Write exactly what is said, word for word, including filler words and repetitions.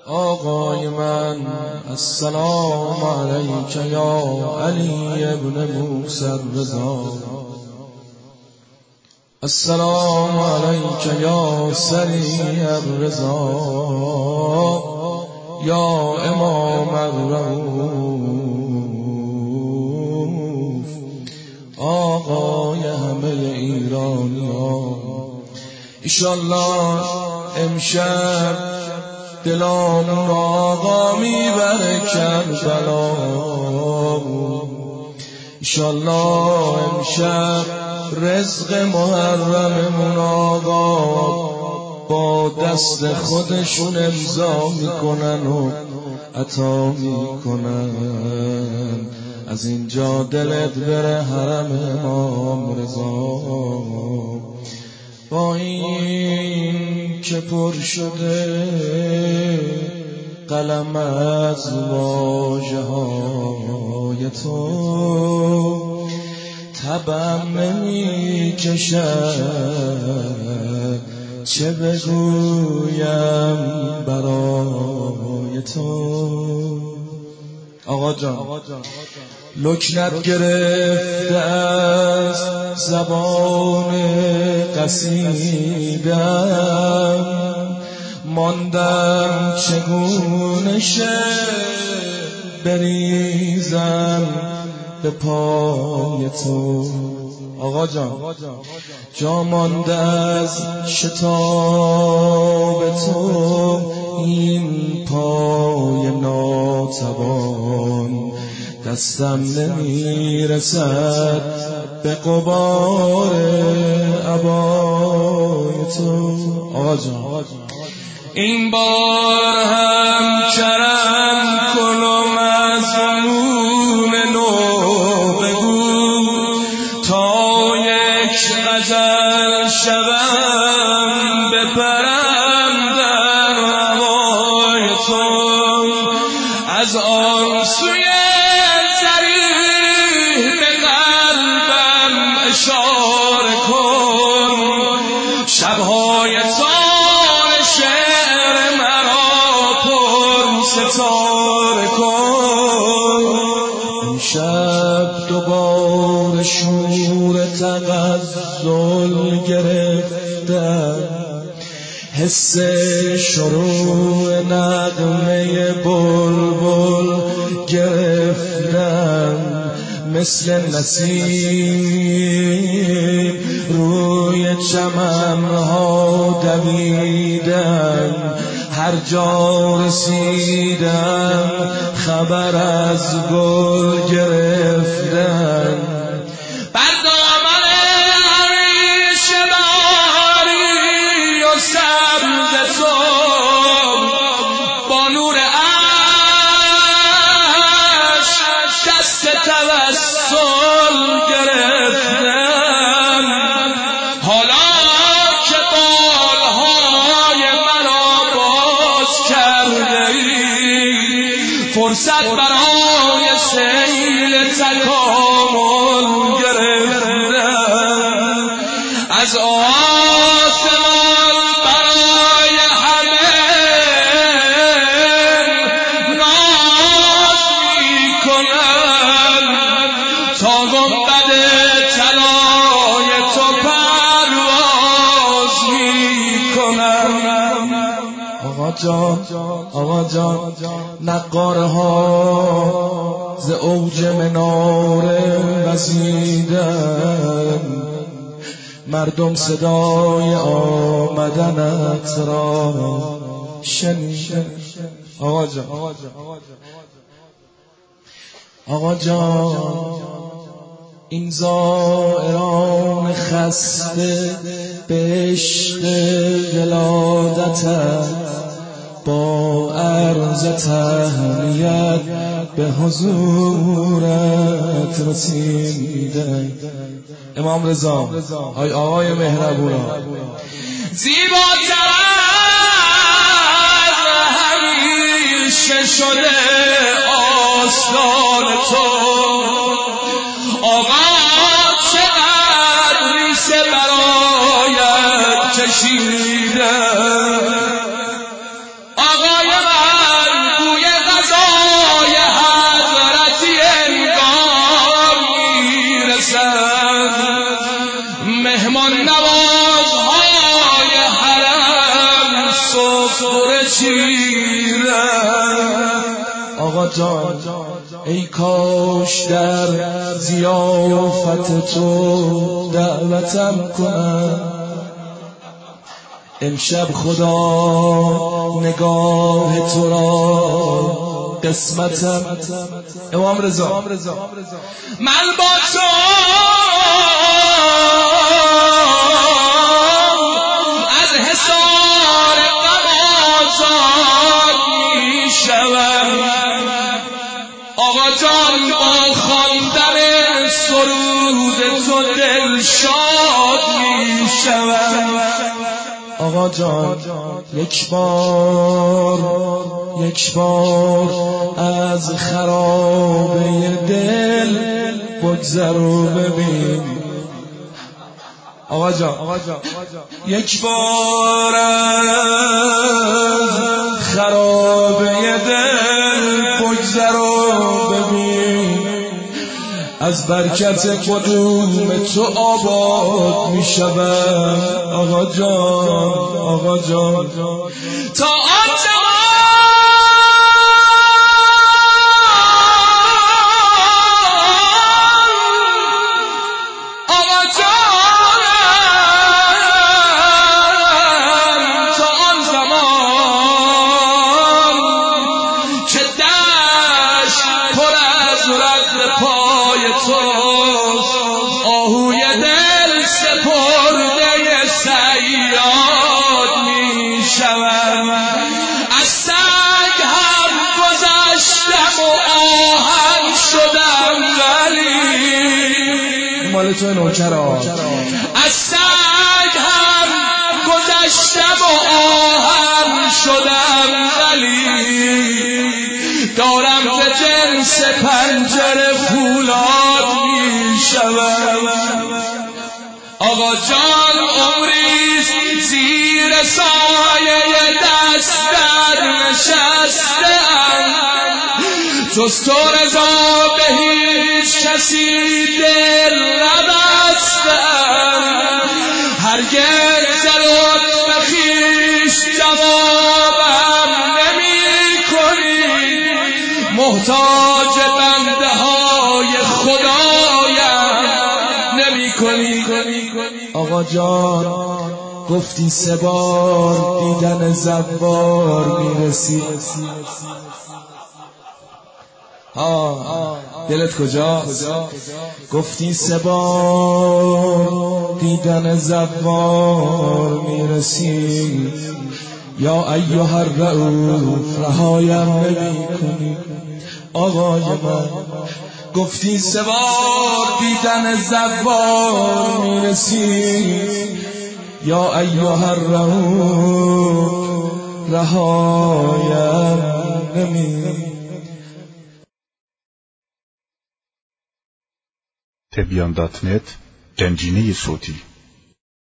آقای من السلام علیک یا علی ابن موسی الرضا، السلام علیک یا سریع الرضا، یا امام الرؤوف، آقای همه ایرانیان. ایشالله امشب دلامون آقا میبره کربلا، ایشالله امشب رزق محرممون آقا با دست خودشون امضا میکنن و عطا میکنن. از اینجا دلت بره حرم امام رضا، با این که پر شده قلم از واژه های تو، تبم نمی کشد چه بگویم برای تو. آقا جان لکنت گرفته از زبان قصیدم، ماندم چگونه شعر بریزم به پای تو. آقا جان جا مانده از شتاب تو این پای ناتوان، دستم نمیرسد به غبار عبای تو. آقا جان این بار هم کرم کن و مضمون نو بگو، تا یک غزل شوم بپرم در هوای تو. از آن سوی زریح به قلبم اشاره کن، شبهای تار شعر مرا پر ستاره کن. امشب دوباره شور تغزل گرفتم، حس شروع نغمه بلبل گرفتم، مثل نسیم روی چمنها دویدم، هر جا رسیدم خبر از گل گرفتم. بر دامن همیشه بهاری و سبز تو با نور عشق دست توسل گرفتم. حالا که بالهای مرا باز کرده ای، فرصت برای سیل تکامل گرفتم. از آسمان برای همه ناز میکنم، تا گنبد طلای تو پرواز میکنم. آقا جان آقا جان نقاره ها ز اوج مناره وزیدن، مردم صدای آمدنت را شنیدن. آقا جان آقا جان این زائران خسته به عشق ولادتت با عرض تهنیت به حضورت رسیدن. امام رضا ای آقای مهربونا، زیباتر از همیشه شده آستان تو. آقا چقدر ریسه برایت چشیده، آقای من شیره. آقا جان ای کاش در ضیافت تو دعوتم کنم، امشب خدا نگاه تو را قسمتم. امام رضا من با تو از حصار غم آزاد می شوم. آقا جان با خواندن سرود تو دلشاد می شوم. آقا جان یک بار یک بار از خرابه دل بگذر و ببین. آقا جان یک بار از خرابه دل بگذر و ببین، از برکت قدوم تو آباد می شود. آقا جان آقا جان تا آن آهوی دل سپرده صیاد می شوم. از سنگ هم گذشتم و آهن شدم ولی مال تو نوکرا. از سنگ هم گذشتم و آهن شدم ولی دارم به جنس پنجره فولاد می شوم. آقا جان عمریست زیر سایه دستت نشستم، جز تو رضا به هیچ کسی دل نبستم. هرگز ز لطف خویش جوابم نمی کنی، محتاج بنده های خدایم نمی کنی. آقا جان گفتی سه بار دیدن زوار میرسی. ها دلت کجاست؟ گفتی سه بار دیدن زوار میرسی. یا ایها الرؤوف رهایم نمی کنی. آقای من گفتی سه بار دیدن زوار میرسی. یا ایها الرؤوف رهایم نمی. تبیان دات نت گنجینه صوتی